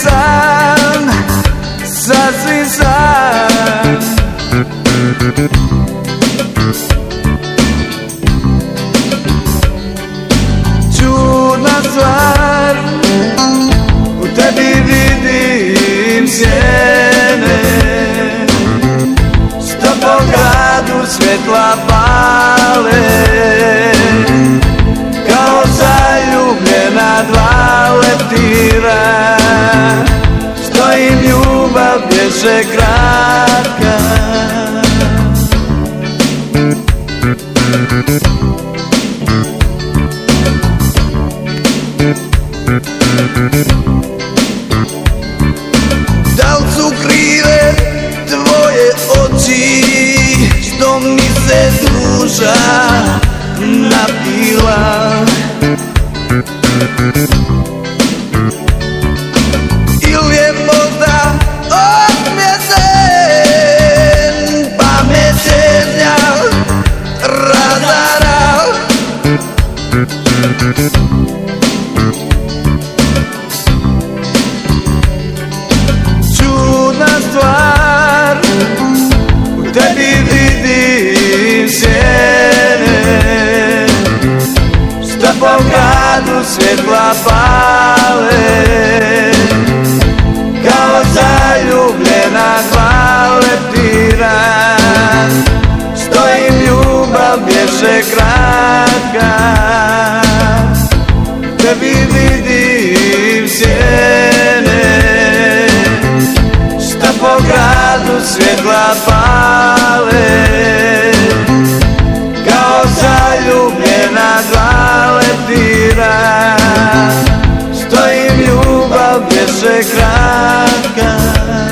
sam, sasvim sam. Čudna stvar, u tebi vidim sjene, sto po gradu svjetla pale, kao zaljubljena dva leptira, stojim, ljubav bježe kratka. Da li su krive tvoje oči, što mi se duša napila, ili je možda osmjesen, pa me težnja razara. Čudna stvar, u tebi vidim sjene, što po gradu svjetla pale, kao zaljubljena dva leptira, stojim, ljubav bježe kratka. Tebi vidim sjene, što po gradu svjetla pale, kao zaljubljena dva leptira, stojim, ljubav bježe kratka.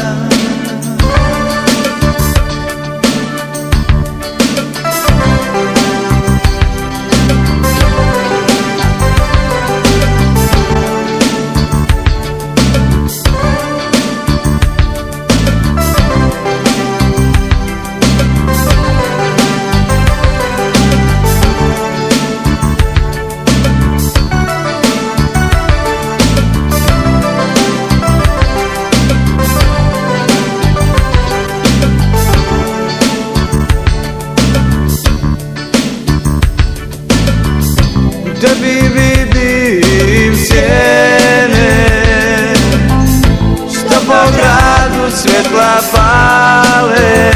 Tebi vidim sjene, što po gradu svjetla pale,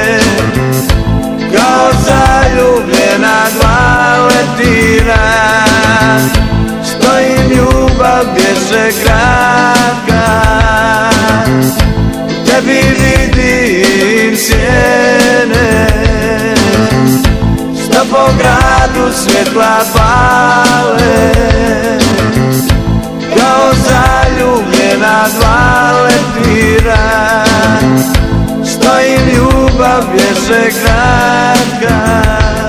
kao zaljubljena dva leptira, stojim, ljubav bježe kratka. Tebi vidim sjene, što po gradu svjetla pale, kao zaljubljena dva leptira, stojim, ljubav bježe kratka.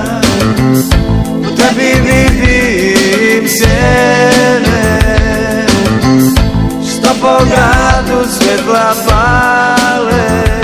Tebi vidim sjene, što po gradu svjetla pale,